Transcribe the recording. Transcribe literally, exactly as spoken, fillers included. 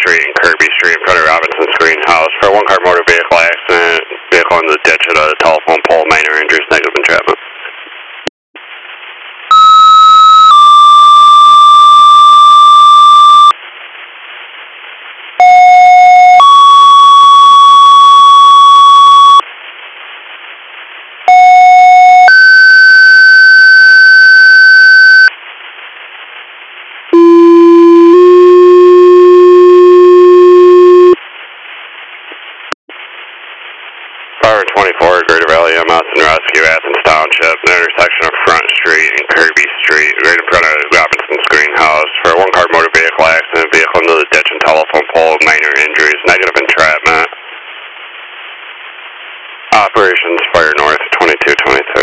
Street and Kirby Street in front of Robinson's Greenhouse for a one-car motor vehicle accident. Vehicle in the ditch at a telephone pole. Minor injuries, negative entrapment. Fire twenty-four, Greater Valley M S and Rescue, Athens Township, the intersection of Front Street and Kirby Street, right in front of Robinson's Greenhouse for a one-car motor vehicle accident. Vehicle into the ditch and telephone pole. Minor injuries, negative entrapment. Operations Fire North, twenty-two twenty-three.